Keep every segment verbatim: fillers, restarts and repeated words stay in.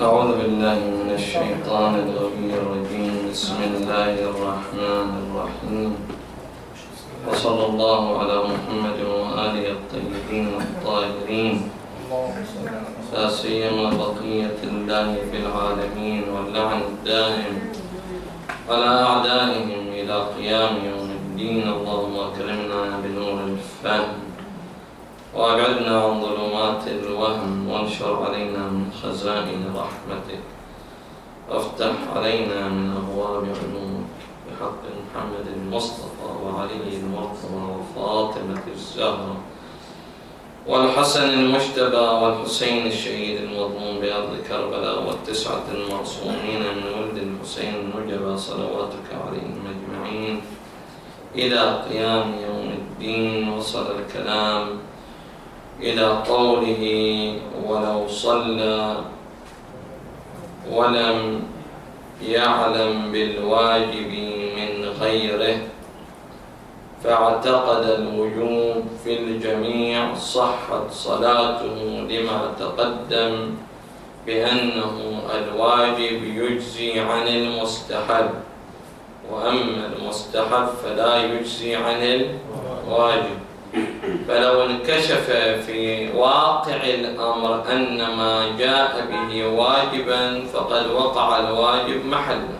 أعوذ بالله من الشيطان الغوي الرجيم. بسم الله الرحمن الرحيم. وصلى الله على محمد وآله الطيبين الطاهرين، لا سيما بقية الله في العالمين، واللعن الدائم على أعدائهم إلى قيام يوم الدين. اللهم أكرمنا بنور الفهم، وأبعدنا عن ظلمات الوهم، وانشر علينا من خزائن رحمتك، وافتح علينا من أبواب علومك، بحق محمد المصطفى وعلي المرتضى وفاطمة الزهرة والحسن المجتبى والحسين الشهيد المظلوم بأرض كربلاء والتسعة المعصومين من ولد الحسين المجتبى صلواتك عليهم أجمعين إلى قيام يوم الدين. وصل الكلام إلى قوله: ولو صلى ولم يعلم بالواجب من غيره فاعتقد الوجوب في الجميع صحت صلاته، لما تقدم بأنه الواجب يجزي عن المستحب، وأما المستحب فلا يجزي عن الواجب. فلو انكشف في واقع الأمر أن ما جاء به واجبا فقد وقع الواجب محله،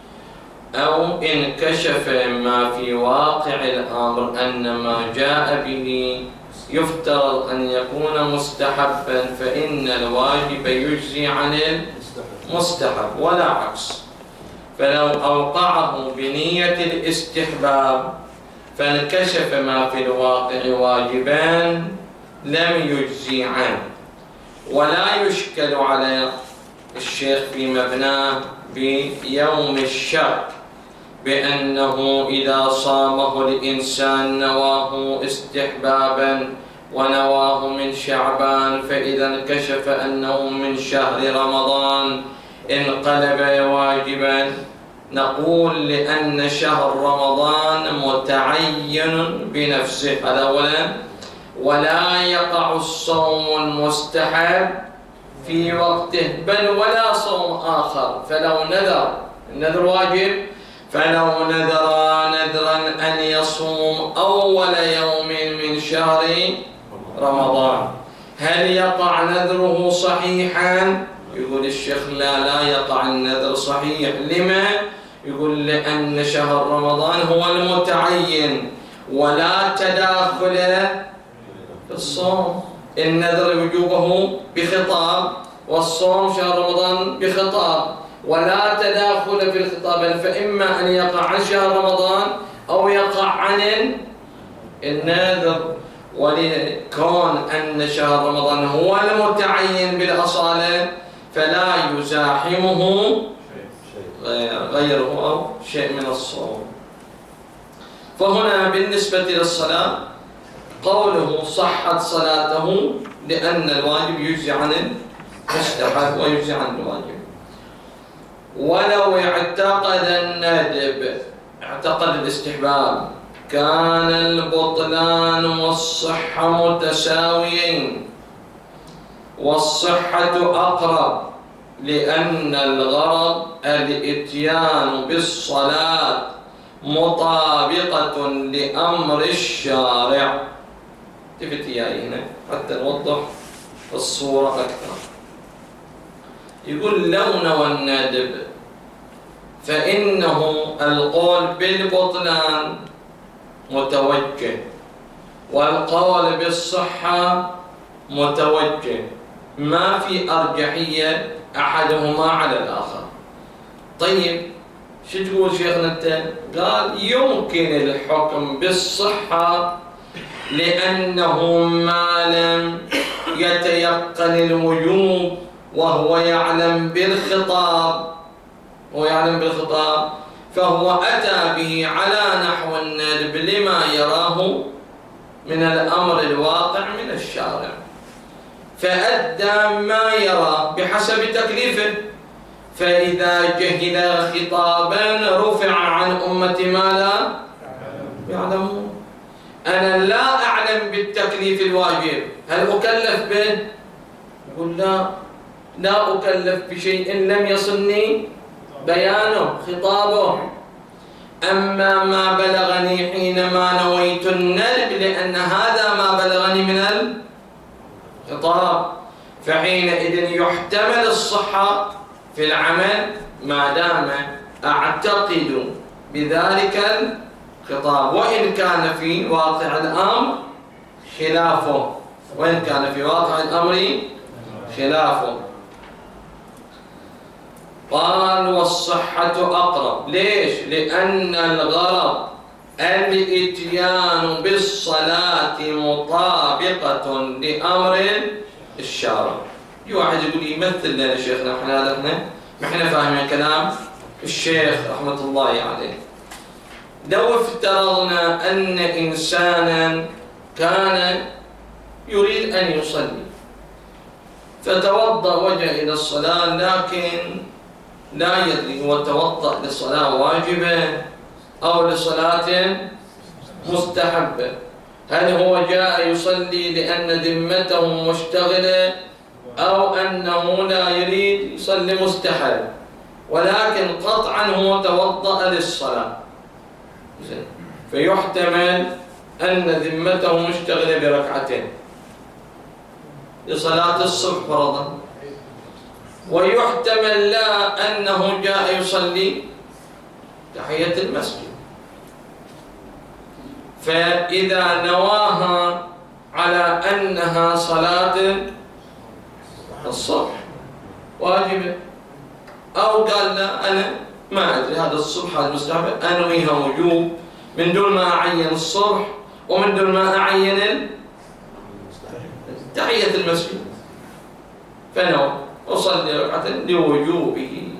أو انكشف ما في واقع الأمر أن ما جاء به يفترض أن يكون مستحبا، فإن الواجب يجزي عن المستحب ولا عكس. فلو أوقعه بنية الاستحباب فانكشف ما في الواقع واجبان لم يجزي عنه. ولا يشكل على الشيخ في مبناه بيوم الشك بأنه إذا صامه الإنسان نواه استحبابا ونواه من شعبان، فإذا انكشف أنه من شهر رمضان انقلب واجبا. نقول لأن شهر رمضان متعين بنفسه، هذا أولا. ولا يقع الصوم المستحب في وقته، بل ولا صوم آخر. فلو نذر، النذر واجب، فلو نذر نذرا أن يصوم أول يوم من شهر رمضان، هل يقع نذره صحيحا؟ يقول الشيخ لا لا يقع النذر صحيح. لما؟ يقول لأن شهر رمضان هو المتعين ولا تداخل في الصوم. النذر وجوبه بخطاب، والصوم شهر رمضان بخطاب، ولا تداخل في الخطاب، فإما أن يقع عن شهر رمضان أو يقع عن النذر. ولكون أن شهر رمضان هو المتعين بالأصالة فلا يزاحمه غيره أو شيء من الصوم. فهنا بالنسبة للصلاة قوله صحت صلاته لأن الواجب يجزي عن المستحب ويجزي عن الواجب. ولو اعتقد الندب، اعتقد الاستحباب، كان البطلان والصحة متساويين، والصحة أقرب، لأن الغرض الإتيان بالصلاة مطابقة لأمر الشارع. تفتي هنا حتى نوضح الصورة أكثر. يقول لو نوى الندب فإنه القول بالبطلان متوجه، والقول بالصحة متوجه، ما في أرجحية أحدهما على الآخر. طيب شو تقول شيخنا أنت؟ قال يمكن الحكم بالصحة لأنه ما لم يتيقن الوجوب وهو يعلم بالخطاب، هو يعلم بالخطاب فهو أتى به على نحو الندب لما يراه من الأمر الواقع من الشارع، فأدى ما يرى بحسب تكليفه. فإذا جهل خطابا رفع عن أمة ما لا يعلمون. أنا لا أعلم بالتكليف الواجب، هل أكلف به؟ يقول لا، لا أكلف بشيء لم يصلني بيانه خطابه. أما ما بلغني حينما نويت الندب لأن هذا ما بلغني من الخطاب، فحينئذ يحتمل الصحة في العمل ما دام أعتقد بذلك الخطاب، وإن كان في واقع الأمر خلافه، وإن كان في واقع الأمر خلافه. قال والصحة أقرب. ليش؟ لأن الغرض الإتيان بالصلاة مطابقة لأمر الشارع. في واحد يقول يمثل لنا شيخنا، احنا احنا ما احنا فاهمين كلام الشيخ رحمة الله عليه. لو افترضنا أن إنسانا كان يريد أن يصلي فتوضأ وجه إلى الصلاة، لكن لا يدري هو توضأ لصلاة واجبة أو لصلاة مستحبة. هل هو جاء يصلي لأن ذمته مشتغلة أو أنه لا يريد يصلي مستحب، ولكن قطعا هو توضأ للصلاة، فيحتمل أن ذمته مشتغلة بركعتين لصلاة الصبح فرضا، ويحتمل لا أنه جاء يصلي تحية المسجد، فإذا نواها على أنها صلاة الصبح واجبة، أو قال لا أنا ما أدري هذا الصبح هذا مستحب أنويها وجوب من دون ما أعين الصبح ومن دون ما أعين تحية المسجد، فنوى وصلي ركعة لوجوبه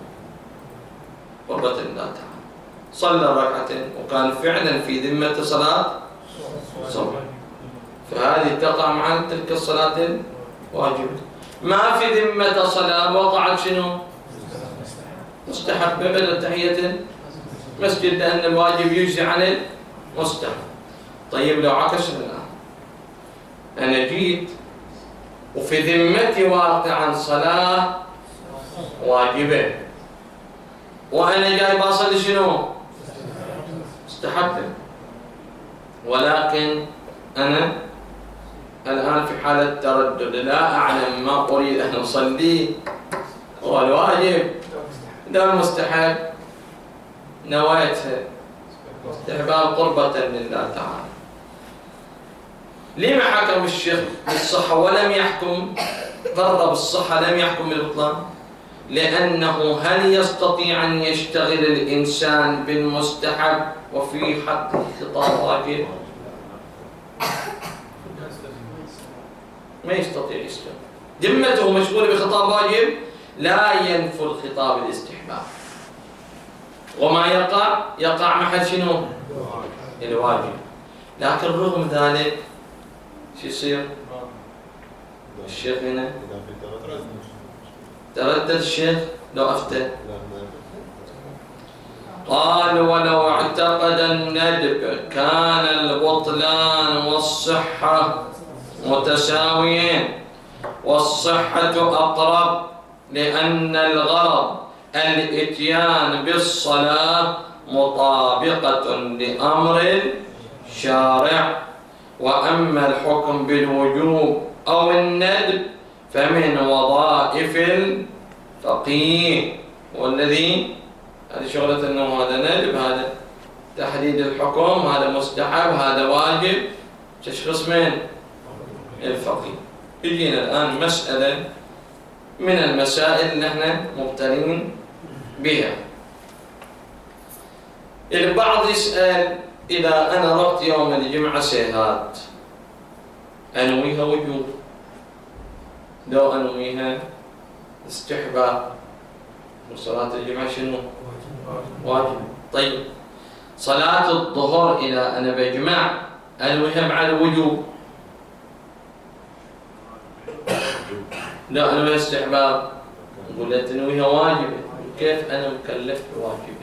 قربة الله تعالى، صلى ركعتين وكان فعلا في ذمة صلاة الصبح، فهذه تقع مع تلك الصلاة الواجبة. ما في ذمة صلاة وقعت شنو؟ مستحبة بدل تحية المسجد، لأن الواجب يجزي عن المستحب. طيب لو عكسنا الآن، أنا جيت وفي ذمتي واقعا صلاة واجبة وأنا جاي بصلي شنو؟ مستحبة، ولكن أنا الآن في حالة تردد، لا أعلم ما أريد أن أصلي، هو الواجب ده المستحب، نويتها استحباب قربة لله تعالى. لما حكم الشيخ بالصحة ولم يحكم قرب الصحة لم يحكم بالبطلان؟ لأنه هل يستطيع أن يشتغل الإنسان بالمستحب وفي حق الخطاب واجب؟ ما يستطيع يشتغل، ذمته مشغولة بخطاب واجب لا ينفي الخطاب الاستحباب، وما يقع يقع محل شنو؟ الواجب. لكن رغم ذلك شو يصير؟ الشيخ هنا تردد الشيخ لو أفتى. قال ولو اعتقد الندب كان البطلان والصحة متساويين، والصحة أقرب لأن الغرض الإتيان بالصلاة مطابقة لأمر الشارع، وأما الحكم بالوجوب أو الندب فمن وظائف الفقيه، والذي هذه شغلة أنه هذا ندب، هذا تحديد الحكم، هذا مستحب، هذا واجب، تشخيص من الفقيه. يجينا الآن مسألة من المسائل اللي احنا مبتلين بها. البعض يسأل إذا أنا رحت يوم الجمعة سيهات أنويها وجوب، لو أنويها استحباب، وصلاة الجمعة شنو؟ واجب. طيب صلاة الظهر إذا أنا بجمع أنويها مع الوجوب، لا أنويها استحباب، نقول لا تنويها واجبة، كيف أنا مكلف بواجبة؟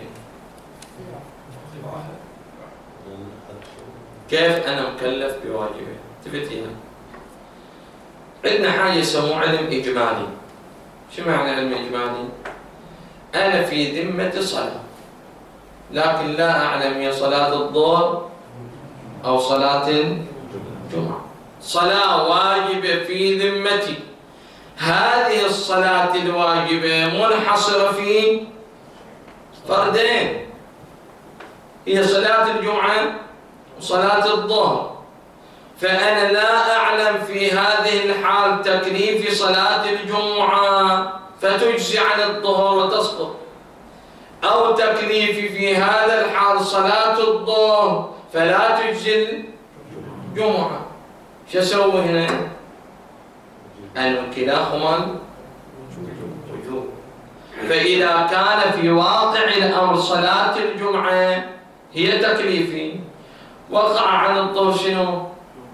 كيف أنا مكلف بواجبة؟ تفتيها عندنا حاجة يسموه علم إجمالي. شو معنى علم إجمالي؟ أنا في ذمة صلاة لكن لا أعلم هي صلاة الظهر أو صلاة الجمعة. صلاة واجبة في ذمتي، هذه الصلاة الواجبة منحصرة في فردين، هي صلاة الجمعة وصلاة الظهر، فأنا لا أعلم في هذه الحال تكليف صلاة الجمعة فتجزي عن الظهر وتسقط، أو تكليفي في هذا الحال صلاة الظهر فلا تجزي الجمعة. شو أسوي هنا؟ أن كلاهما وجوب. فإذا كان في واقع الأمر صلاة الجمعة هي تكليفي، وقع عن الظهر شنو؟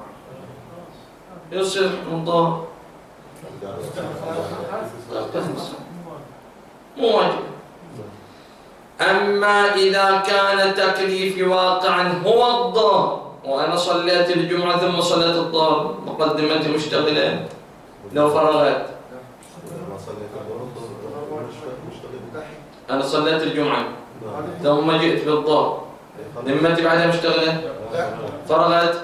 يصير حكم الظهر مو واجب. أما إذا كان تكليفي واقعا هو الظهر وأنا صليت الجمعة ثم صليت الظهر، مقدمتي مشتغلة، لو فرغت أنا صليت الجمعة ثم جئت بالظهر، ذمتي بعدها مشتغلة، فرغت.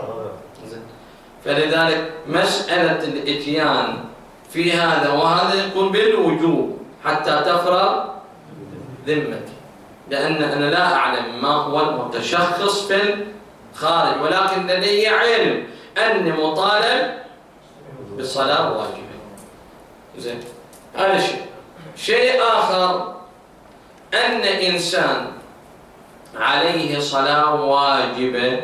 فلذلك مسألة الإتيان في هذا وهذا يكون بالوجوب حتى تفرغ ذمتي، لأن أنا لا أعلم ما هو المتشخص في الخارج، ولكن لدي علم أني مطالب بالصلاة واجبة. زين، هذا شيء. شيء آخر أن إنسان عليه صلاة واجبة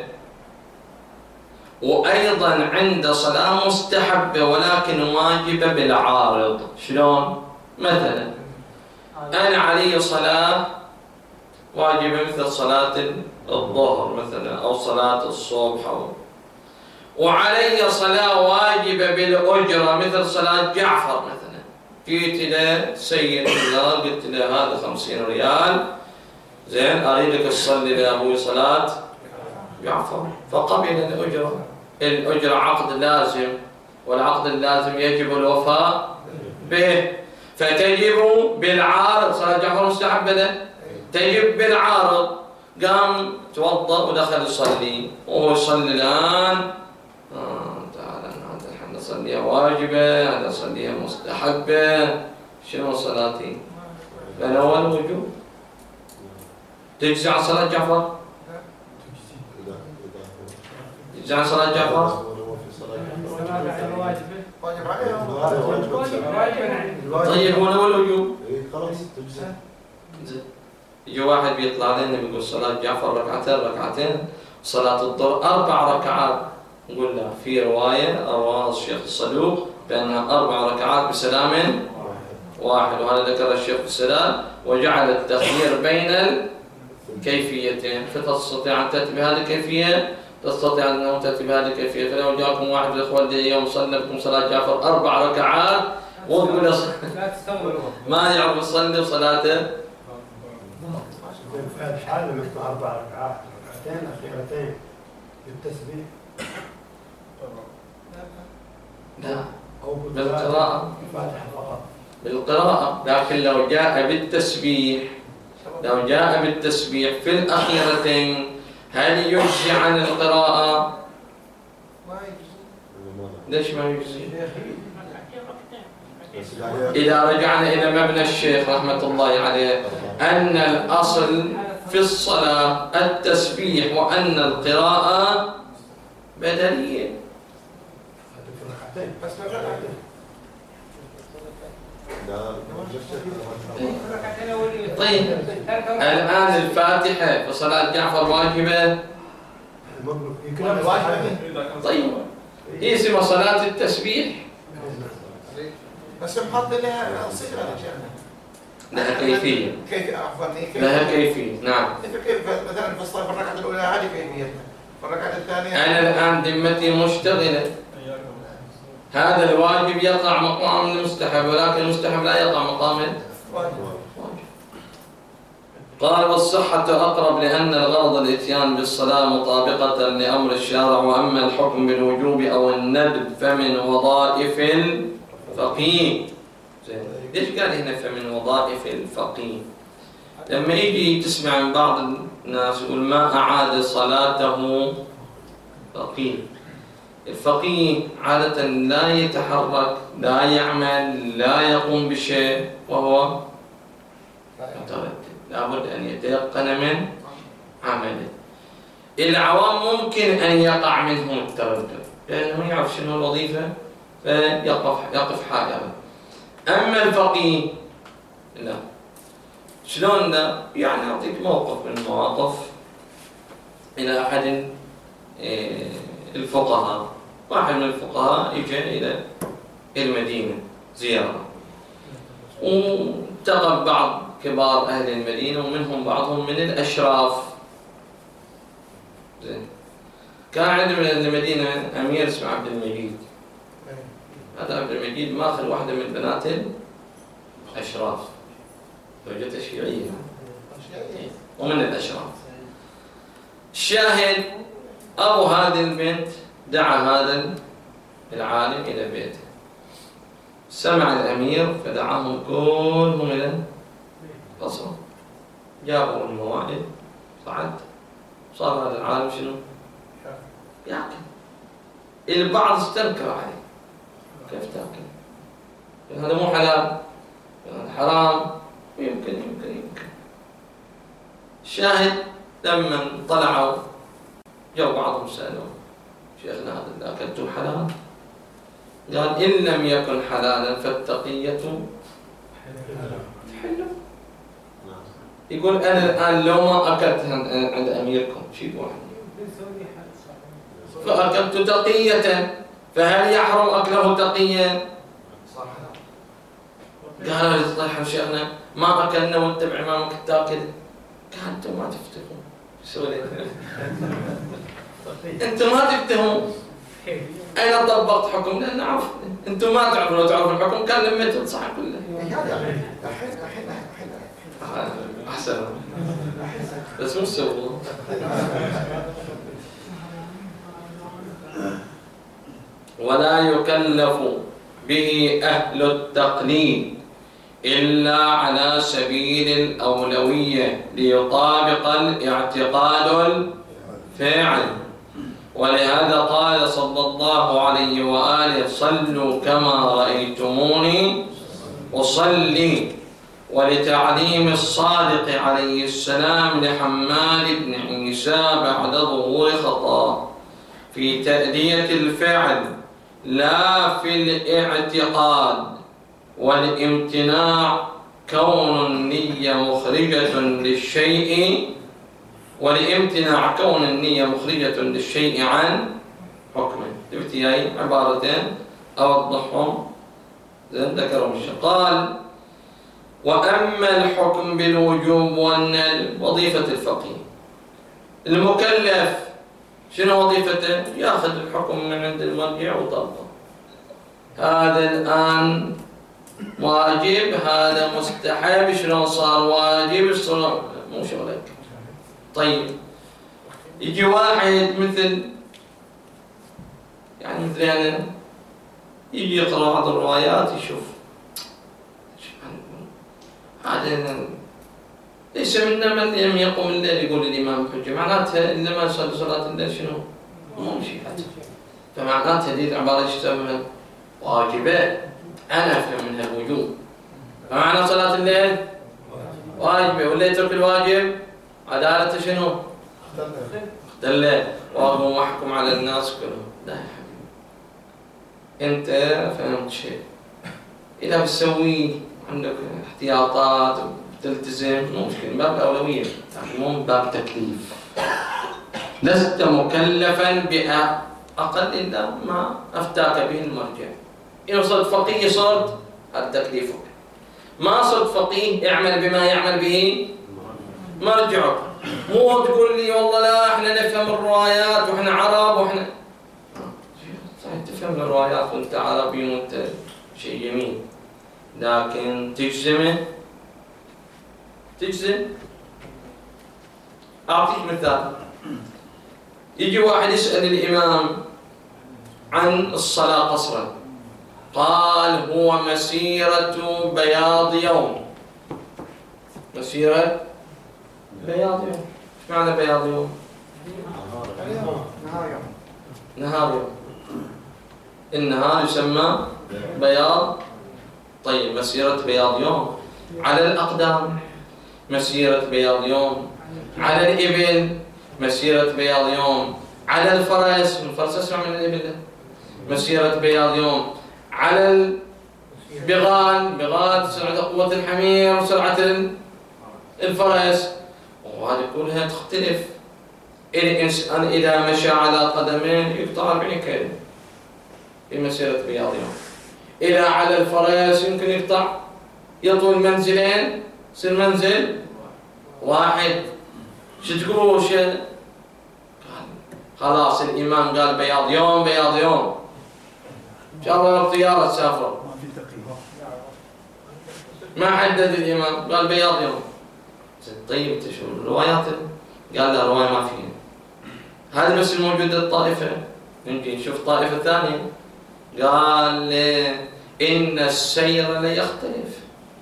وأيضا عنده صلاة مستحبة ولكن واجبة بالعارض. شلون؟ مثلا أنا علي صلاة واجبة مثل صلاة الظهر مثلا أو صلاة الصبح، أو وعلي صلاة واجبة بالأجرة مثل صلاة جعفر مثلا. جيت إلى سيد الله قلت له هذا خمسين ريال، زين أريدك تصلي لأبوي صلاة جعفر، فقبل الأجرة. الأجرة عقد لازم، والعقد اللازم يجب الوفاء به، فتجب بالعارض. صلاة جعفر مستحبة له، تجب بالعارض. قام توضأ ودخل يصلي، وهو يصلي الآن آه تعال هذا الحين نصليها واجبة، هذا نصليها مستحبة، شنو صلاتي؟ الأول وجوب. تجزي عن صلاة جعفر؟ تجزي عن صلاة جعفر؟ طيب هو الأول وجوب. خلاص تجزي. يجي واحد بيطلع لنا بيقول صلاة جعفر ركعتين ركعتين، صلاة الظهر أربع ركعات. نقول له في رواية رواه الشيخ الصدوق بأنها أربع ركعات بسلام واحد، وهذا ذكر الشيخ السلام وجعل التخيير بين الكيفيتين، فتستطيع أن تأتي بهذه الكيفية، تستطيع أن تأتي بهذه الكيفية. فلو جاءكم واحد من الإخوان اليوم صلى بكم صلاة جعفر أربع ركعات وتقول ما يعرف يصلي صلاته في هذه الحالة مثل أربع ركعات، ركعتين أخيرتين بالتسبيح. لا، أو بالقراءة، الفاتحة فقط. بالقراءة، لكن لو جاء بالتسبيح، لو جاء بالتسبيح في الأخيرتين هل يجزي عن القراءة؟ ليش ما يجزي؟ إذا رجعنا إلى مبنى الشيخ رحمة الله عليه أن الأصل في الصلاة التسبيح وأن القراءة بدنية. طيب الآن الفاتحة في صلاة جعفر واجبة؟ طيب هي اسمها صلاة التسبيح بس محط لها صيغة لها كيفية. كيف عفوا لها كيفية، نعم. كيف مثلا في الصلاة في الركعة الأولى هذه كيفيتها، في الركعة الثانية أنا الآن ذمتي مشتغلة، هذا الواجب يقع مقام المستحب ولكن المستحب لا يقع مقام الواجب. قال والصحة أقرب لأن الغرض الإتيان بالصلاة مطابقة لأمر الشارع، وأما الحكم بالوجوب أو الندب فمن وظائف الفقيه. زين ليش قال هنا فمن وظائف الفقيه؟ لما يجي تسمع من بعض الناس يقول ما أعاد صلاته فقيه. الفقيه عادة لا يتحرك، لا يعمل، لا يقوم بشيء وهو متردد، لابد أن يتيقن من عمله. العوام ممكن أن يقع منهم التردد لأنه ما يعرف شنو الوظيفة فيقف يقف حائرا. أما الفقيه لا. شلون لا؟ يعني أعطيك موقف من المواقف. إلى أحد الفقهاء، واحد من الفقهاء إجا إلى المدينة زيارة، والتقى بعض كبار أهل المدينة ومنهم بعضهم من الأشراف. زين. كان عندنا من المدينة أمير اسمه عبد المجيد. هذا عبد المجيد ماخذ واحدة من بنات الأشراف، زوجته شيعية ومن الأشراف. الشاهد أبو هذه البنت دعا هذا العالم إلى بيته. سمع الأمير فدعاهم كلهم إلى قصره. جابوا الموائد صعد، صار هذا العالم شنو؟ يأكل. البعض استنكر عليه، كيف تأكل؟ هذا مو حلال، هذا حرام، يمكن يمكن يمكن. الشاهد لما طلعوا جو بعضهم سألوا شيخنا هذا اللي أكلتم حلال؟ قال إن لم يكن حلالا فالتقية حلو. يقول أنا الآن لو ما أكلت عند أميركم شو يقول؟ فأكلت تقية، فهل يحرم أكله تقية؟ قال الله شيخنا ما أكلنا واتبع إمامك تاكل. قال أنتم ما تفتحون. سوري أنتم ما تفتحون. أين طبقت حكم؟ لأن نعرف أنتم ما تعرفون. لو تعرفون الحكم كان لميتوا الصحة كلها. أحسن بس مو سووا. ولا يكلف به أهل التقليد إلا على سبيل الأولوية ليطابق الاعتقاد الفاعل. ولهذا قال صلى الله عليه وآله صلوا كما رأيتموني أصلي. ولتعليم الصادق عليه السلام لحماد بن عيسى بعد ظهور خطأ في تأدية الفعل لا في الاعتقاد، والامتناع كون النية مخرجة للشيء والامتناع كون النية مخرجة للشيء عن حكمه. شفتي هاي عبارتين أوضحهم ذكرهم الشيخ. قال وأما الحكم بالوجوب والندب وظيفة الفقيه. المكلف شنو وظيفته؟ ياخذ الحكم من عند المرجع وطبقه. هذا الآن واجب، هذا مستحب، شنو صار واجب، صار مو شغلك. طيب يجي واحد مثل يعني مثل أنا يجي يقرأ بعض الروايات يشوف هذا ليس منا من لم يقم الليل يقول الإمام حجة، معناتها إلا ما صلى صلاة الليل شنو؟ مو شيء حتى. فمعناتها هذه العبارة ايش تسمى؟ واجبة. أنا أفهم منها الوجوب. فمعنى صلاة الليل واجبة، واللي يترك الواجب عدالته شنو؟ اختل. وهو محكم على الناس كلهم. لا يا حبيبي، أنت فهمت شيء. إذا بتسوي عندك احتياطات وتلتزم مو مشكلة، من باب الأولوية، مو من باب تكليف. لست مكلفا بأقل إلا ما أفتاك به المرجع. إن صرت فقيه صرت هذا تكليفك، ما صرت فقيه اعمل بما يعمل به مرجعك. مو تقول لي والله لا احنا نفهم الروايات واحنا عرب واحنا صحيح تفهم الروايات وانت عربي وانت شيء جميل، لكن تجزمه تجزم. أعطيك مثال. يجي واحد يسأل الإمام عن الصلاة قصرا، قال هو مسيرة بياض يوم. مسيرة بياض يوم. ايش معنى بياض يوم؟ نهار يوم. نهار يوم. النهار يسمى بياض. طيب مسيرة بياض يوم على الأقدام، مسيرة بياض يوم على الإبل، مسيرة بياض يوم على الفرس، الفرس أسرع من الإبل، مسيرة بياض يوم على البغال، بغال سرعة قوة الحمير وسرعة الفرس، وهذه كلها تختلف. الإنسان إذا مشى على قدمين يقطع أربعين كيلو في مسيرة بياض يوم. إذا على الفرس يمكن يقطع يطول منزلين، يصير منزل واحد. شو تقولوا؟ شو خلاص الإمام قال بياض يوم بياض يوم، إن شاء الله بالطيارة تسافر. ما حدد الإمام قال بياض يوم. طيب انت شو الروايات؟ قال لا رواية ما فيها. هذا بس الموجود الطائفة، يمكن نشوف طائفة ثانية. قال إن السير ليختلف.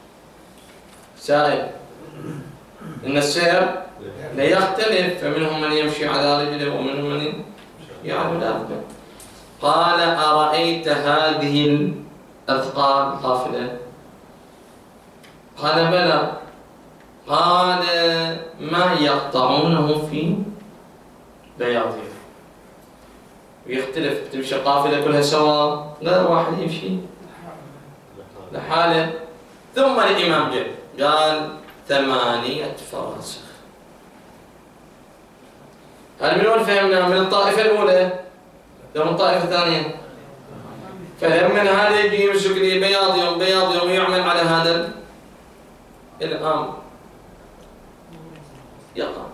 سائل إن السير ليختلف، فمنهم من يمشي على رجله ومنهم من يعلو دابته. قال أرأيت هذه الأثقال قافلة؟ قال بلى. قال ما يقطعونه في بياضه ويختلف، تمشي قافلة كلها سوا، غير واحد يمشي لحاله. ثم الإمام جاء قال ثمانية فراسخ. هل من وين فهمنا؟ من الطائفة الأولى لو من طائفة ثانية؟ فهم من هذا يجي يمسك لي بياض يوم بياض يوم يعمل على هذا الأمر يقع.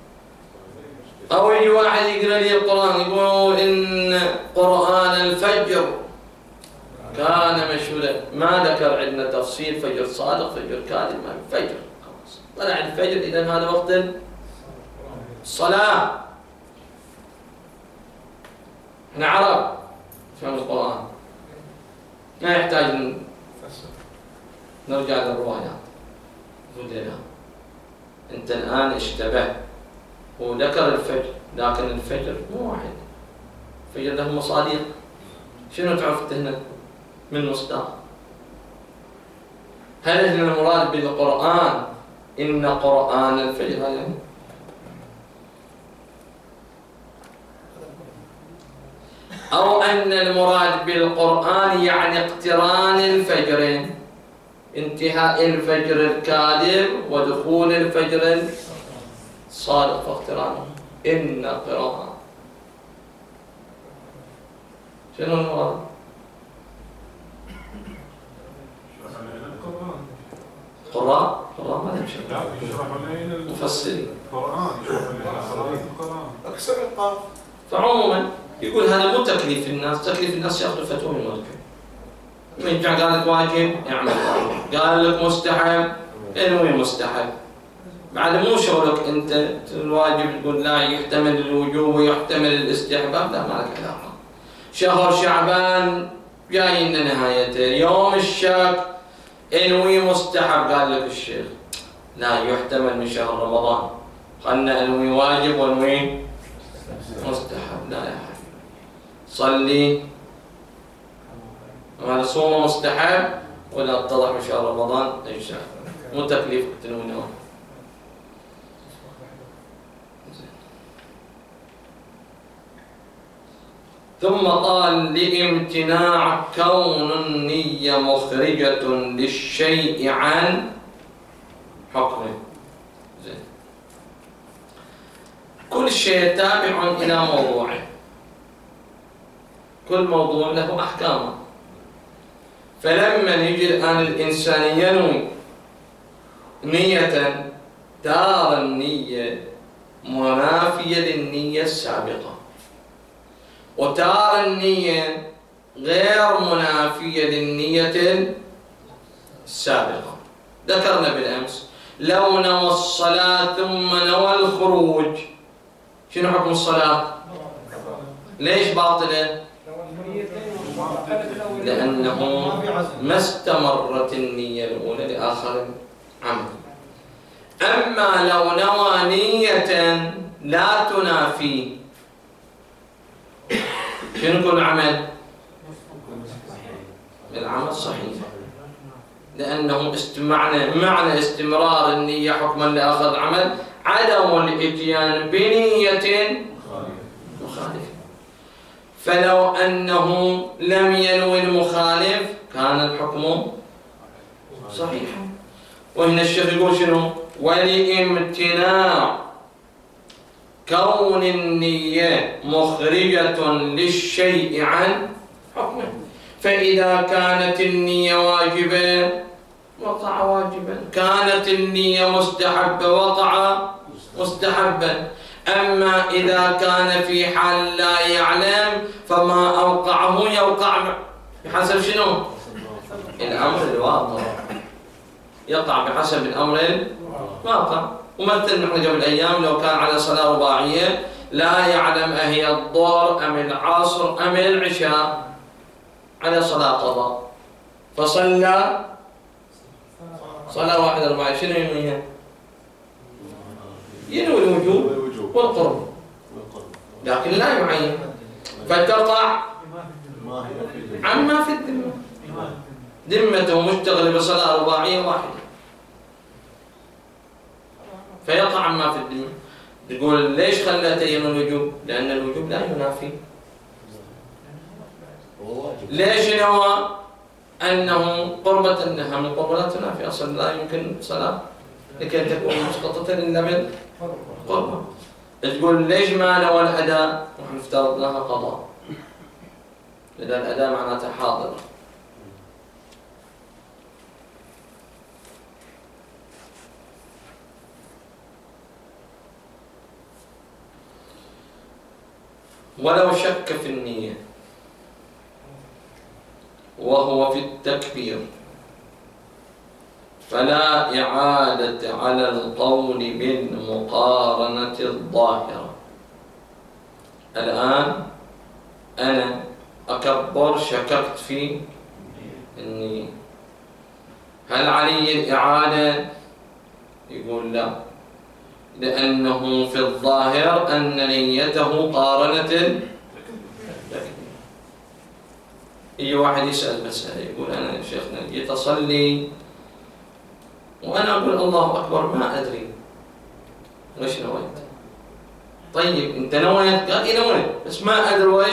أو يجي واحد يقرأ لي القرآن يقول إن قرآن الفجر كان مشهودا، ما ذكر عندنا تفصيل فجر صادق فجر كاذب، ما فجر خلاص طلع الفجر، إذا هذا وقت الصلاة. احنا عرب فهم القرآن، ما يحتاج نرجع للروايات. قلت له أنت الآن اشتبهت، وذكر الفجر لكن الفجر مو واحد، الفجر له مصادق. شنو تعرفت هنا من مصداق؟ هل هنا المراد بالقرآن إن قرآن الفجر هذا، أو أن المراد بالقرآن يعني اقتران الفجرين، انتهاء الفجر الكاذب ودخول الفجر الصادق فاقترانه. إن قراءة شنو المراد؟ قراء قراء ما نمشي مفسرين قرآن أكثر القاف. فعموما يقول هذا مو تكليف الناس، تكليف الناس ياخذ فتوى من المذكر. من جاء قال لك واجب اعمل واجب، قال لك مستحب انوي مستحب. بعد مو شغلك انت الواجب تقول لا يحتمل الوجوب ويحتمل الاستحباب، لا ما لك علاقه. شهر شعبان جاي لنا نهايته، يوم الشك انوي مستحب، قال لك الشيخ لا يحتمل من شهر رمضان، خلنا انوي واجب وانوي مستحب. لا يا حبيبي صلي وهذا صوم مستحب ولا اتضح من شهر رمضان اجزاء، مو تكليف تنوينه. ثم قال لامتناع كون النية مخرجة للشيء عن حكمه. زين. كل شيء تابع إلى موضوعه، كل موضوع له أحكامه. فلما يجي الآن الإنسان ينوي نية، ترى النية منافية للنية السابقة، وترى النية غير منافية للنية السابقة. ذكرنا بالأمس لو نوى الصلاة ثم نوى الخروج، شنو حكم الصلاة؟ ليش باطلة؟ لأنه ما استمرت النية الأولى لآخر عمل. أما لو نوى نية لا تنافي، شنو يكون العمل؟ العمل صحيح، لأنه معنى معنى استمرار النية حكما لآخر العمل عدم الإتيان بنية مخالفة. فلو أنه لم ينوي المخالف كان الحكم صحيحا. وهنا الشيخ يقول شنو؟ ولامتناع كون النية مخرجة للشيء عن حكمه، فإذا كانت النية واجبة وقع واجبا، كانت النية مستحبة وقع مستحبا. أما إذا كان في حال لا يعلم فما أوقعه يوقع بحسب شنو؟ الأمر الواقع، يقع بحسب الأمر الواقع. ومثل نحن قبل أيام لو كان على صلاة رباعية لا يعلم أهي الظهر أم العصر أم العشاء، على صلاة قضاء، فصلى صلاة واحدة رباعية، شنو ينويها؟ ينوي الوجوب والقرب، لكن لا يعين، فتقع عما في الذمة، ذمته مشتغل بصلاة رباعية واحدة فيقع عما في الذمة. يقول ليش خلى ينوي الوجوب؟ لأن الوجوب لا ينافي. ليش نوى أنه قربة النهى؟ من القربة لا تنافي، أصلا لا يمكن صلاة لكي تكون مسقطة إلا بالقربة. تقول ليش ما نوى الأداء؟ نحن افترضناها قضاء، لأن الأداء معناته حاضر. ولو شك في النية وهو في التكبير فلا إعادة على القول بالمقارنة الظاهرة. الآن أنا أكبر، شككت في النية، هل علي الإعادة؟ يقول لا، لأنه في الظاهر أن نيته قارنة. يجي واحد يسأل مسألة يقول أنا يا شيخنا جيت أصلي وأنا أقول الله أكبر ما أدري وإيش نويت. طيب أنت نويت؟ قال إيه نويت بس ما أدري وإيش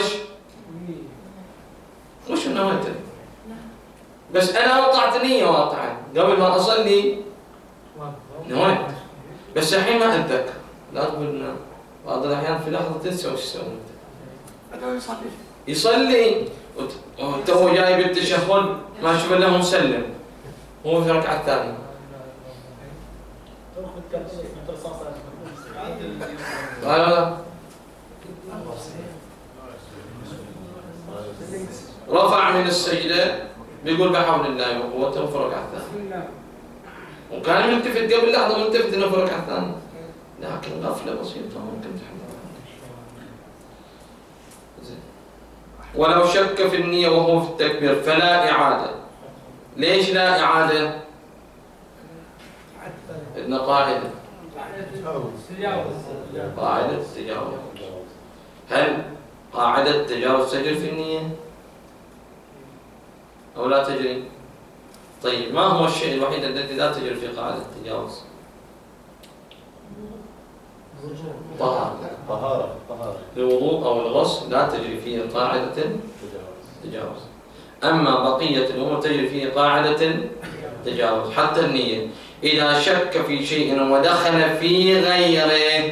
وإيش نويت، بس أنا وقعت نية واقعا قبل ما أصلي نويت، بس الحين ما أتذكر. لا تقول بعض الأحيان في لحظة تنسى وإيش سويت. يصلي يصلي وتو جاي بالتشهد ما شبه له مسلم هو في الركعة الثانية. لا لا لا رفع من السجدة بيقول بحول الله وقوته في الركعة الثانية، وكان ملتفت قبل لحظة ملتفت إنه في الركعة الثانية، لكن غفلة بسيطة ممكن تحمل. ولو شك في النية وهو في التكبير فلا إعادة. ليش لا إعادة؟ إن قاعدة قاعدة التجاوز. هل قاعدة التجاوز تجري في النية أو لا تجري؟ طيب ما هو الشيء الوحيد الذي لا تجري في قاعدة التجاوز؟ طهارة. طهارة الوضوء أو الغسل لا تجري فيه قاعدة التجاوز، أما بقية الأمور تجري فيه قاعدة التجاوز. حتى النية إذا شك في شيء ودخل في غيره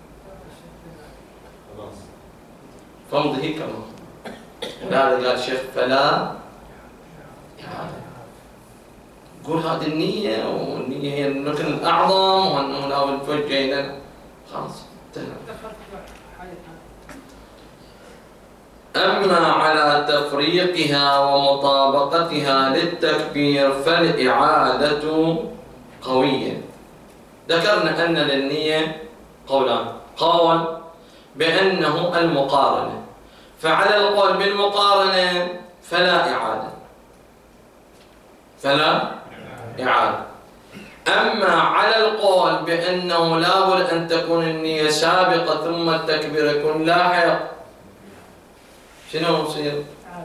فامضه كما لا قال الشيخ فلا قول هذه النية، والنية هي الركن الأعظم وأنه لا نتوجه إلى خلاص انتهى. أما على تفريقها ومطابقتها للتكبير فالإعادة قوية. ذكرنا أن للنية قولان، قول بأنه المقارنة، فعلى القول بالمقارنة فلا إعادة فلا إعادة. أما على القول بأنه لابد أن تكون النية سابقة ثم التكبير يكون لاحق، شنو يصير؟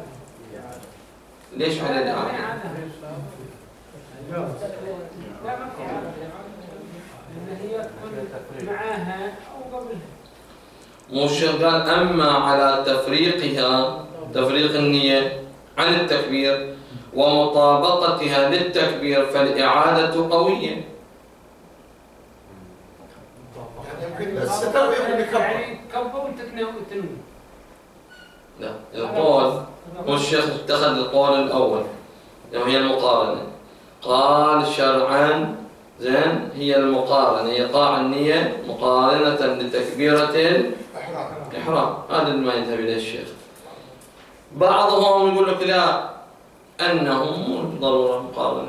ليش على الإعادة؟ لا ما في عادة، لأن هي تكون معاها أو قبلها. مو قال أما على تفريقها تفريق النية عن التكبير ومطابقتها للتكبير فالإعادة قوية. يعني يمكن الستر يمكن يكبر. يعني كبر وتكنى وتنوي. لا، القول والشيخ اتخذ القول الأول وهي المقارنة. قال شرعا زين هي المقارنة، إيقاع النية مقارنة لتكبيرة الإحرام. هذا ما يذهب إليه الشيخ. بعضهم يقول لك لا، أنه مو ضرورة مقارنة،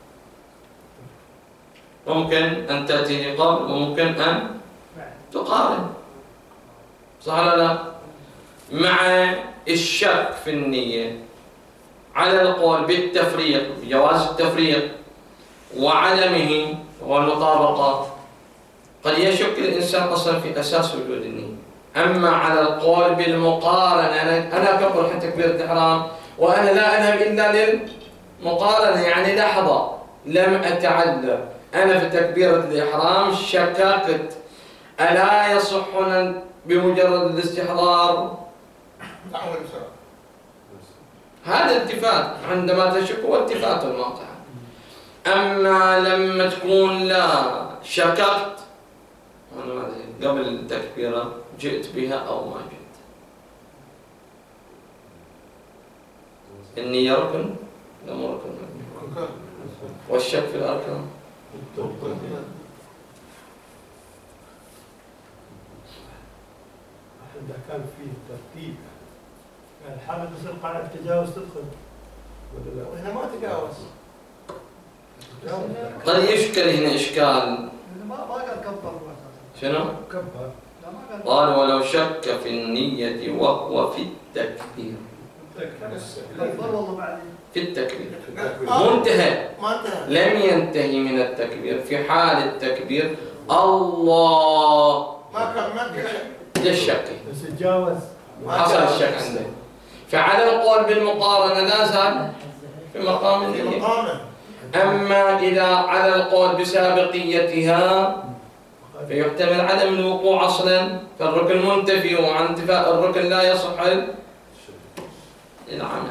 ممكن أن تأتي قبل وممكن أن تقارن، صح ولا لا؟ مع الشك في النية على القول بالتفريق بجواز التفريق وعدمه والمطابقة، قد يشك الإنسان أصلا في أساس وجود النية. أما على القول بالمقارنة، أنا أنا كقول حتى تكبيرة الإحرام وأنا لا أذهب إلا للمقارنة، يعني لحظة لم أتعدى أنا في تكبيرة الإحرام شككت ألا يصحنا بمجرد الاستحضار؟ هذا التفات، عندما تشك هو التفات المقطع. أما لما تكون لا شككت قبل التكبيرة جئت بها أو ما جئت، النية ركن لا مو ركن، والشك في الأركان. إذا كان فيه ترتيب يعني الحالة تصير قاعدة تجاوز تدخل ولا لا؟ وهنا ما تجاوز. قد يشكل هنا إشكال. ما ما قال كبر. شنو؟ كبر. قال ولو شك في النية وهو في التكبير. كبر والله بعدين. في التكبير. منتهى. ما انتهى. لم ينتهي من التكبير، في حال التكبير الله ما كان ما كان. للشك. بس تجاوز. حصل الشك عنده. فعلى القول بالمقارنة لا زال في مقام النية. أما إذا على القول بسابقيتها فيحتمل عدم الوقوع أصلا، فالركن منتفي وعن انتفاء الركن لا يصح العمل.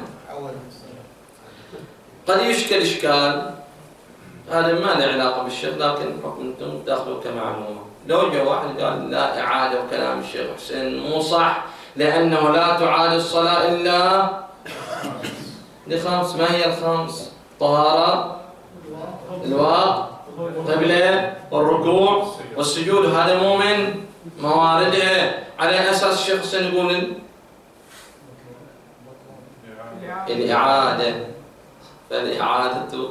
قد يشكل إشكال، هذا ما له علاقة بالشيخ لكن حكم أنتم تأخذوا كمعلومة. لو جاء واحد قال لا إعادة وكلام الشيخ حسين مو صح لأنه لا تعاد الصلاة إلا لخمس، ما هي الخمس؟ طهارة، الوقت، قبلة، والركوع والسجود، هذا مو من مواردها. على أساس الشيخ حسين يقول الإعادة، فالإعادة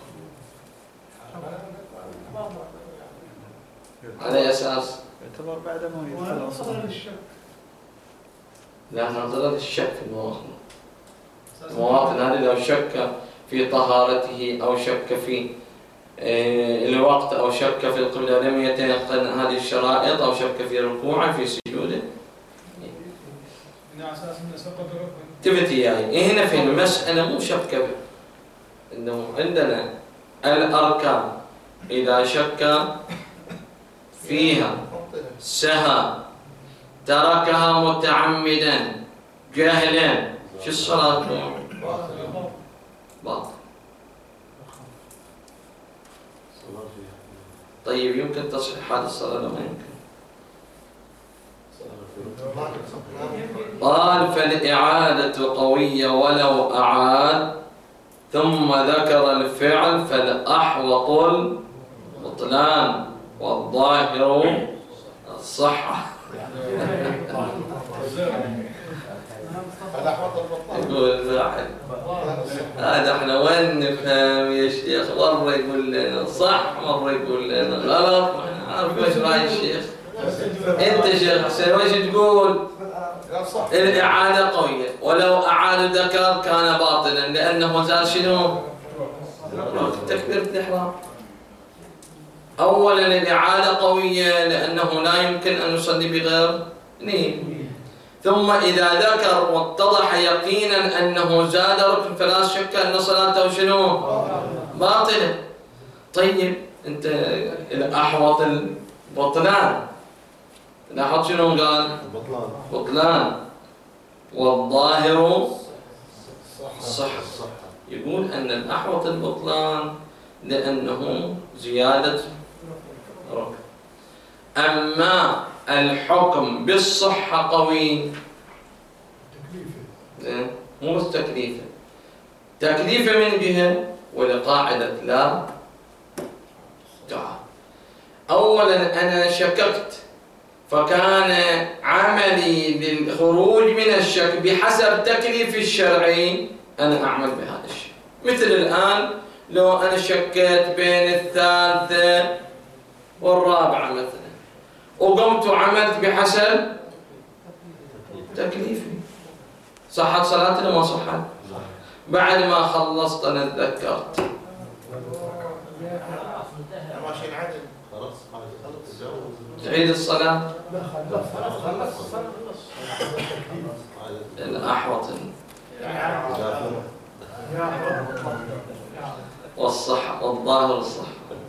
على أساس يعتبر بعد ما يدخل الشك. لا ننتظر الشك في المواطن. المواطن هذا لو شك في طهارته أو شك في الوقت أو شك في القبلة لم يتيقن هذه الشرائط أو شك في ركوعه في سجوده تفتي يعني هنا في المسألة مو شك، إنه عندنا الأركان إذا شك فيها سهى تركها متعمدا جاهلا شو الصلاة؟ باطل. طيب يمكن تصحيح هذه الصلاة ولا ما يمكن؟ قال فالإعادة قوية ولو أعاد ثم ذكر الفعل فالأحوط البطلان والظاهر الصحة. يقول واحد هذا احنا وين نفهم يا شيخ، مرة يقول لنا صح مرة يقول لنا غلط، ما نعرف ايش راي الشيخ. انت شيخ حسين وش تقول؟ الإعادة قوية، ولو أعاد ذكر كان باطلا لأنه زال شنو؟ تكبيرة الإحرام. أولا الإعادة قوية لأنه لا يمكن أن يصلي بغير نية، ثم إذا ذكر واتضح يقينا أنه زاد ركن فلا شك أن صلاته شنو؟ باطلة. طيب أنت الأحوط البطلان، لاحظ شنو قال؟ بطلان بطلان والظاهر صح. يقول أن الأحوط البطلان لأنه زيادة ركن. أما الحكم بالصحة قوي، مو بس تكليفه، تكليفه من جهة ولقاعدة لا تعال. أولا أنا شككت فكان عملي للخروج من الشك بحسب تكليف الشرعي أنا أعمل بهذا الشيء. مثل الآن لو أنا شكيت بين الثالثة والرابعة مثلا وقمت وعملت بحسب تكليفي، صحت صلاتي ولا ما صحت؟ بعد ما خلصت أنا تذكرت تعيد الصلاة. الأحوط والصح والظاهر الصح.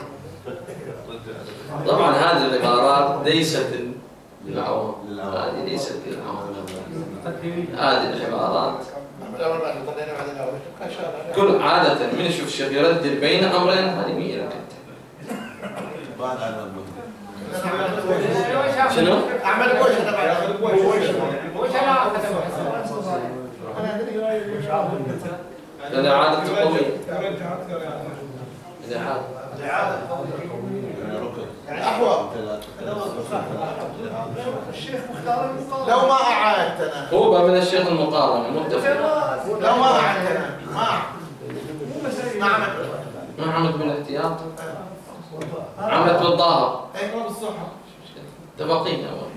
طبعا هذه العبارات ليست للعوام، هذه ليست للعوام، هذه العبارات كل عادة من يشوف الشيخ يردد بين أمرين هذه مية لك. شنو؟ أعمل وش أنا وش أنا أنا عادة قوية. الإعادة يعني أحوط. لو ما أعادت أنا هو من الشيخ المقارنة متفق. لو ما أعادت أنا ما ما عملت ما عملت بالاحتياط، عملت بالظاهر. أيوة بالصحة. اتفقين أول.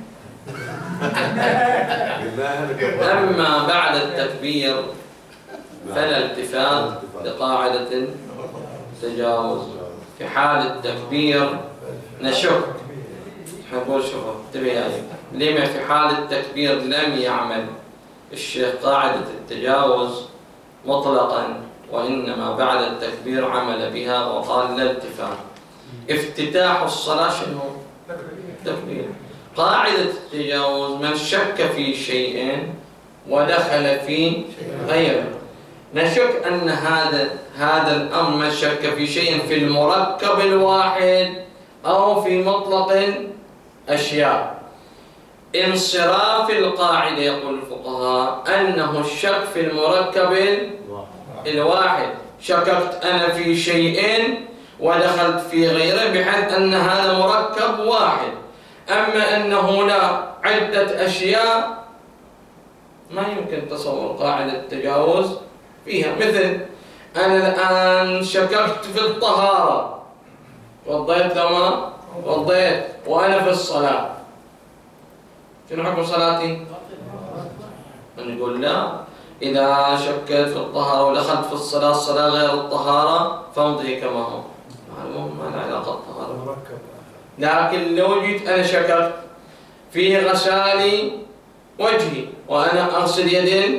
أما بعد التكبير فلا التفات لقاعدة التجاوز. في حال التكبير نشك، نقول شوفوا انتبه لما في حال التكبير لم يعمل الشيخ قاعدة التجاوز مطلقا، وإنما بعد التكبير عمل بها وقال لا التفات. افتتاح الصلاة شنو؟ تكبير. قاعدة التجاوز من شك في شيء ودخل في غيره. نشك أن هذا هذا الأمر من شك في شيء في المركب الواحد أو في مطلق أشياء. انصراف القاعدة يقول الفقهاء أنه الشك في المركب الواحد. شككت أنا في شيء ودخلت في غيره بحيث أن هذا مركب واحد. أما أنه لا عدة أشياء ما يمكن تصور قاعدة التجاوز فيها. مثل أنا الآن شككت في الطهارة، وضيت لما وضيت وأنا في الصلاة، شنو حكم صلاتي؟ نقول لا، إذا شكيت في الطهارة ودخلت في الصلاة الصلاة غير الطهارة فامضي كما هو، ما له علاقة الطهارة. لكن لو جيت أنا شككت في غسال وجهي وأنا أغسل يدي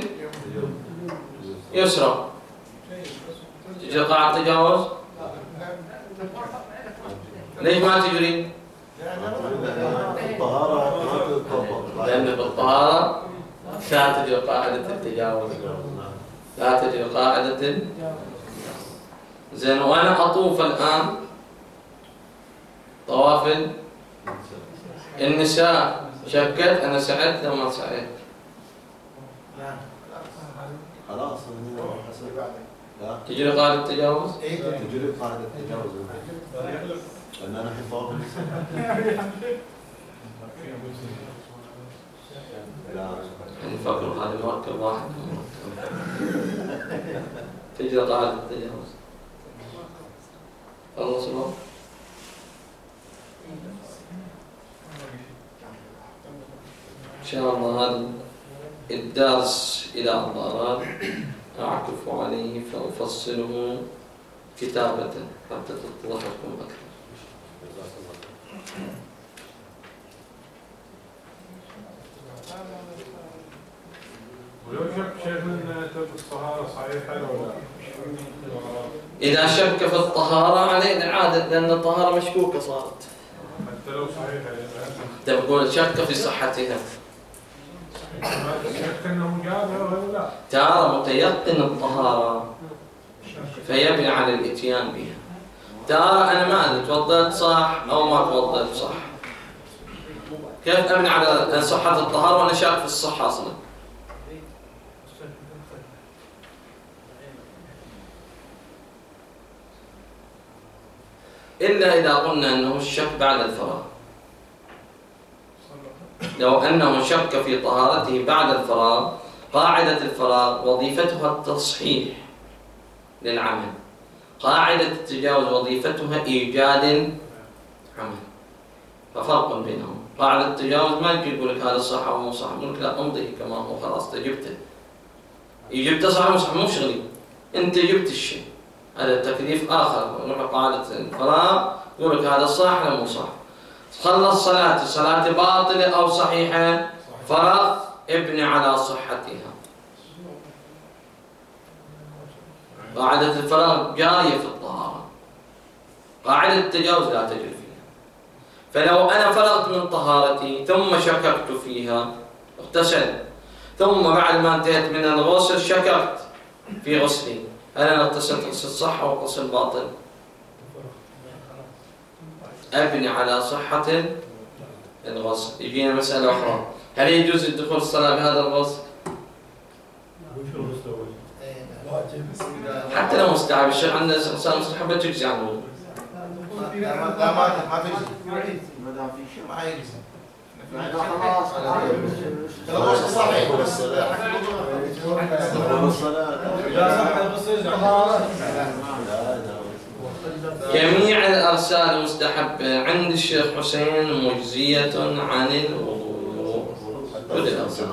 يسرى، تجري قاعدة تجاوز؟ ليش ما تجري؟ لأن بالطهارة لا تجري قاعدة التجاوز، لا تجري قاعدة. زين وأنا أطوف الآن طواف النساء، شكت أنا سعيت لو ما سعيت؟ خلاص تجري قاعدة التجاوز؟ تجري قاعدة التجاوز لأن أنا حفاظ نفكر هذا مركب واحد تجري قاعدة التجاوز. خلص الوقت. إن شاء الله هذا الدرس إلى أراد أعكف عليه فأفصله كتابة حتى تتضح لكم أكثر. ولو شك شيخ من الطهارة صحيحة ولا لا؟ إذا شك في الطهارة عليه الإعادة لأن الطهارة مشكوكة صارت. حتى لو صحيحة تقول شك في صحتها. شك أنه جابها ولا لا؟ ترى متيقن الطهارة فيبني على الإتيان بها. ترى أنا ما أدري توضأت صح أو ما توضأت صح. كيف أبني على صحة الطهارة وأنا شاك في الصحة أصلا؟ إلا إذا قلنا أنه الشك بعد الفراغ. لو أنه شك في طهارته بعد الفراغ، قاعدة الفراغ وظيفتها التصحيح للعمل. قاعدة التجاوز وظيفتها إيجاد عمل. ففرق بينهم. قاعدة التجاوز ما يجي يقول لك هذا صح أو مو صح، يقول لك لا امضي كما هو خلاص جبته. جبته صح مو صح مو شغلي. أنت جبت الشيء. هذا تكليف آخر. نروح قاعدة الفراغ يقول لك هذا صح ولا مو صح. خلص صلاة، الصلاة باطلة أو صحيحة، فرض ابني على صحتها. قاعدة الفراغ جارية في الطهارة. قاعدة التجاوز لا تجري فيها. فلو أنا فرغت من طهارتي ثم شككت فيها اغتسل، ثم بعد ما انتهيت من الغسل شككت في غسلي، هل أنا اغتسلت غسل صح أو غسل باطل؟ أبني على صحة الغسل. يجينا مسألة أخرى، هل يجوز الدخول الصلاة بهذا الغسل؟ حتى لو مستحب، الشيخ عندنا إنسان مستحبة تجزي عنه. لا ما ما تجزي. ما يجزي. خلاص الغسل صحيح بس جميع الأرسال المستحبة عند الشيخ حسين مجزية عن الوضوء. كل الأرسال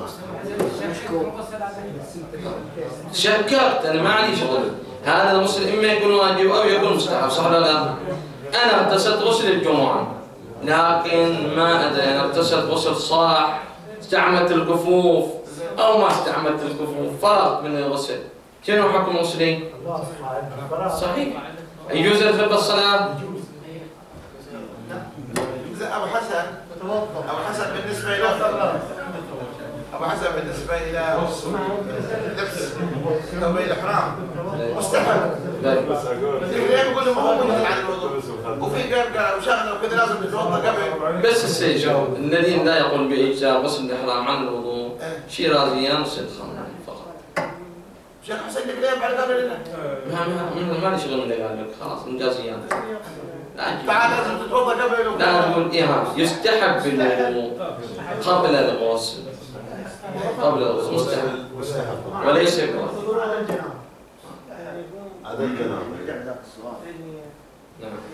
شكرت أنا ما علي شغل. هذا المسلم إما يكون واجب أو يكون مستحب، صح ولا لا؟ أنا اغتسلت غسل الجمعة لكن ما أدري أنا اغتسلت غسل صح، استعملت الكفوف أو ما استعملت الكفوف، فرق من الغسل. شنو حكم غسلي؟ صحيح. يجوز الفقه الصلاة؟ أبو حسن أبو حسن بالنسبة إلى أبو حسن بالنسبة إلى لبس ثوب الإحرام مستحب. ليه يقول له مو مثل عن الوضوء وفي قرقرة وشغلة وكذا لازم تتوضأ قبل. بس السيجو الذين لا يقول بإجزاء غسل الإحرام عن الوضوء شيرازيان وسيد خمراني فقط. شيخ حسين لك ليه بعد قبل لنا؟ ما ما لي شغل من اللي قال لك خلاص مجازيان. تعال لازم تتوضأ قبل. لا نقول إيه يستحب بالوضوء قبل الغسل. قبل الغسل مستحب وليس بواجب. هذا الكلام. نعم.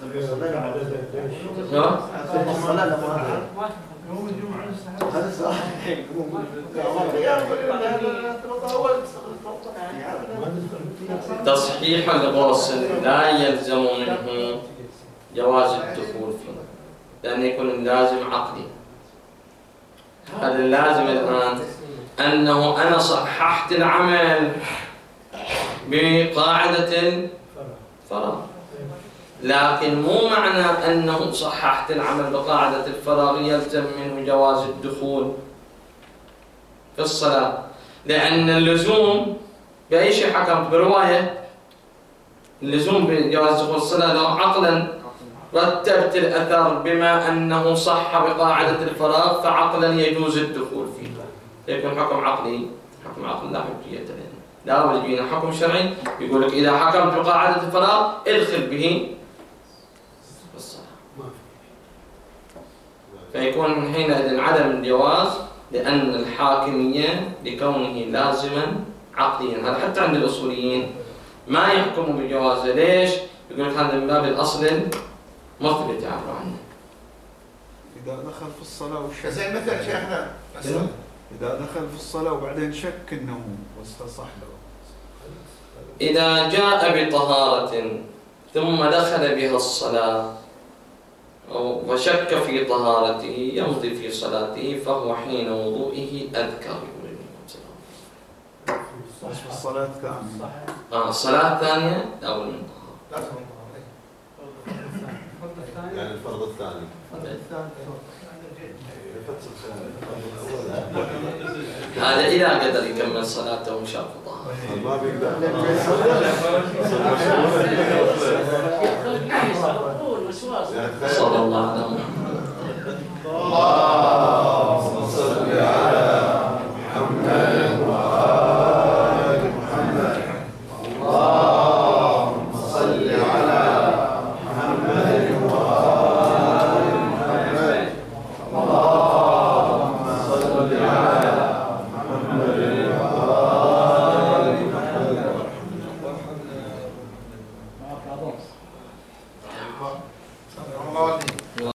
تصحيح الغسل لا يلزم منه جواز الدخول فيه لأن يكون اللازم عقلي. هذا اللازم الآن أنه أنا صححت العمل بقاعدة الفراغ، لكن مو معنى أنه صححت العمل بقاعدة الفراغ يلزم منه جواز الدخول في الصلاة، لأن اللزوم بأي شيء حكمت برواية اللزوم بجواز دخول الصلاة لو عقلا رتبت الأثر بما أنه صح بقاعدة الفراغ فعقلا يجوز الدخول فيه، يكون حكم عقلي حكم عقل لا حجية له. لا بل يجينا حكم شرعي يقول لك إذا حكمت بقاعدة الفراغ ادخل به بالصلاة، فيكون حينئذ عدم الجواز لأن الحاكمية لكونه لازما عقليا. هذا حتى عند الأصوليين ما يحكموا بجوازه. ليش؟ يقول لك هذا من باب الأصل مثبت يعرفوا عنه. إذا دخل في الصلاة والشيء زي مثل شيخنا إذا دخل في الصلاة وبعدين شك أنه واستصح له. إذا جاء بطهارة ثم دخل بها الصلاة وشك في طهارته يمضي في صلاته، فهو حين وضوئه أذكر. بس في الصلاة الثانية. آه الصلاة الثانية أو من طهارة. يعني الفرض الثاني. هذا إذا قدر يكمل صلاته وشاف طهارة. ما بيقدر. صلى الله عليه وسلم. اللهم صل على محمد وآل محمد. اللهم صل على محمد وآل محمد. اللهم صل على محمد وآل محمد. الله